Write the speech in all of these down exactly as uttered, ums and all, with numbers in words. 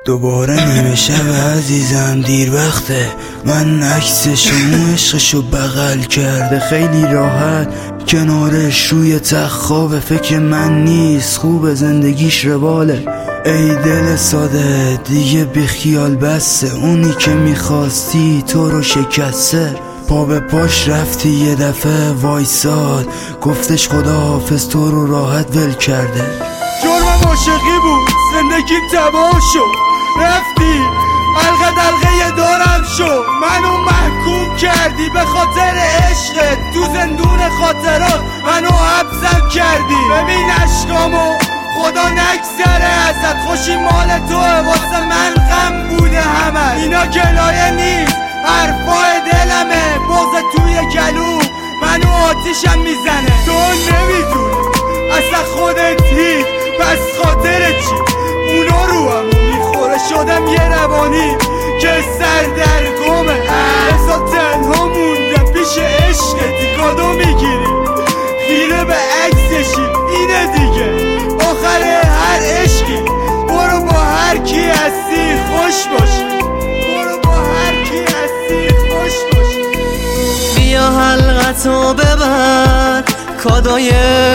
دوباره نیمه شب عزیزم دیر وقته، من عکسش و عشقشو بغل کرده خیلی راحت کنارش روی تخت خوابه. فکر من نیست خوب زندگیش رواله. ای دل ساده دیگه بی خیال بسته، اونی که میخواستی تو رو شکسته. پا به پاش رفتی یه دفعه وایساد، گفتش خداحافظ تو رو راحت ول کرده. جرمم عاشقی بود زندگیم تباه شد، رفتی حلقه دلقه دارم شد. منو محکوم کردی به خاطر عشقت، تو زندون خاطرات منو حبسم کردی. ببین اشکامو خدا نگذره ازت، خوشی مال توه واسه من غم بوده همه. اینا گلایه نیست حرفای دلمه، بغض توی گلو منو آتیشم میزنه. تو نمیدونی اصلا خودت هیچ، پس خاطر چی اونا رو همو میخوره. شدم یه روانی که سردرگمه، ازا تنها موندم پیش عشقتی. کادو میگیری خیره به عکسشی، اینه دیگه آخر هر عشقی. برو با هر کی هستی خوش باشی، برو با هر کی هستی خوش باشی. بیا حلقتو ببر، کادوی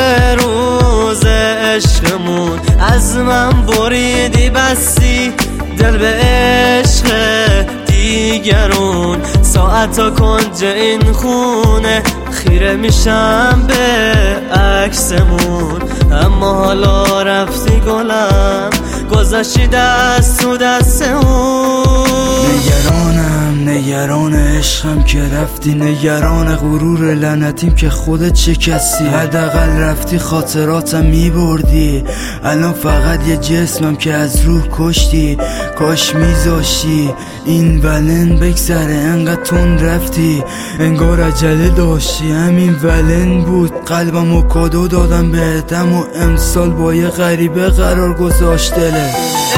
روز عشقمون از من بریدی بستی. دل به عشق دیگرون، ساعتا کنج این خونه خیره میشم به عکسمون. اما حالا رفتی گلم، گذاشتی دست تو دست اون. نگرانم نگران عشقم که رفتی، نگران غرور لعنتیم که خودت شکستی. حداقل رفتی خاطراتم میبردی، الان فقط یه جسمم که از روح کشتی. کاش میذاشتی این ولن بگذره، انقدر تون رفتی انگار عجله داشتی. همین ولن بود قلبم و کادو دادم بهتم و امسال با یه غریبه قرار گذاشت دلت.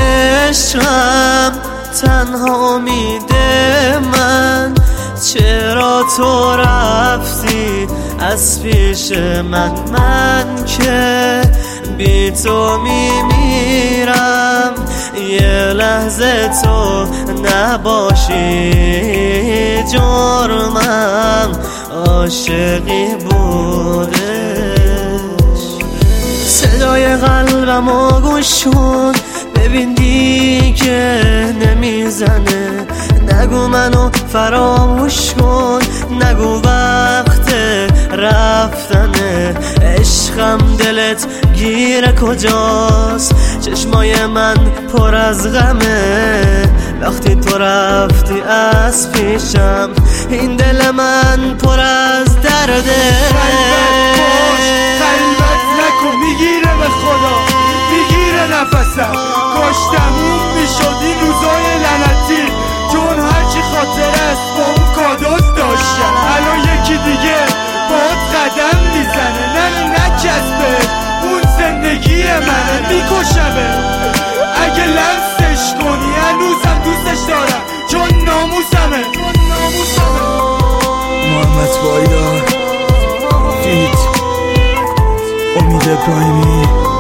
عشقم تنها امیده من، چرا تو رفتی از پیش من؟ من که بی تو میمیرم، یه لحظه تو نباشی جرمم عاشقی بودش. صدای قلبمو گوش کن ببین دیگه نمیزنه. نگو منو فراموش کن، نگو وقت رفتنه. عشقم دلت گیره کجاست؟ چشمای من پر از غمه، وقتی تو رفتی از پیشم این دل من پر از درده. قلبت نکن میگیره به خدا، میگیره نفسم. کاش تموم میشد این روزای لعنتی، چون هرچی خاطر است با اون کادوت داشتم. الان یکی دیگه باهات قدم میزنه، نه نچسبه اون زندگی منه. میکشمه اگه لمسش کنی، هنوزم دوستش دارم چون ناموسمه. محمد پایدار فیت امید ابراهیمی.